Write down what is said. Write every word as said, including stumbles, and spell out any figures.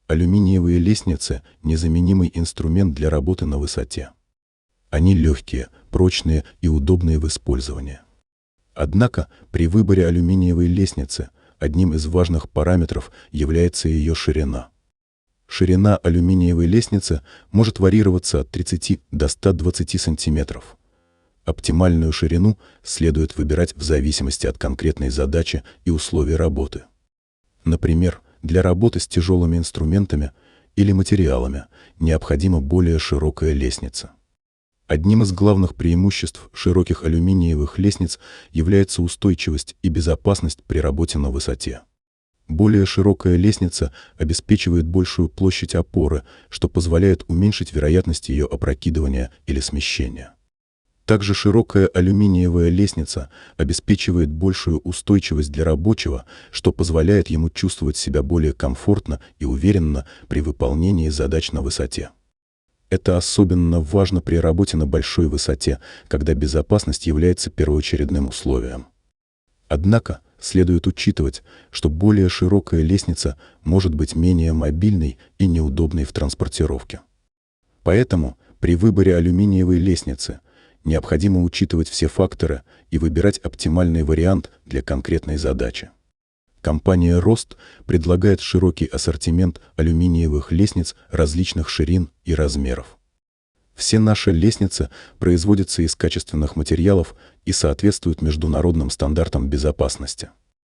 Алюминиевые лестницы – незаменимый инструмент для работы на высоте. Они легкие, прочные и удобные в использовании. Однако при выборе алюминиевой лестницы одним из важных параметров является ее ширина. Ширина алюминиевой лестницы может варьироваться от тридцати до ста двадцати сантиметров. Оптимальную ширину следует выбирать в зависимости от конкретной задачи и условий работы. Например, для работы с тяжелыми инструментами или материалами необходима более широкая лестница. Одним из главных преимуществ широких алюминиевых лестниц является устойчивость и безопасность при работе на высоте. Более широкая лестница обеспечивает большую площадь опоры, что позволяет уменьшить вероятность ее опрокидывания или смещения. Также широкая алюминиевая лестница обеспечивает большую устойчивость для рабочего, что позволяет ему чувствовать себя более комфортно и уверенно при выполнении задач на высоте. Это особенно важно при работе на большой высоте, когда безопасность является первоочередным условием. Однако следует учитывать, что более широкая лестница может быть менее мобильной и неудобной в транспортировке. Поэтому при выборе алюминиевой лестницы необходимо учитывать все факторы и выбирать оптимальный вариант для конкретной задачи. Компания «Рост» предлагает широкий ассортимент алюминиевых лестниц различных ширин и размеров. Все наши лестницы производятся из качественных материалов и соответствуют международным стандартам безопасности.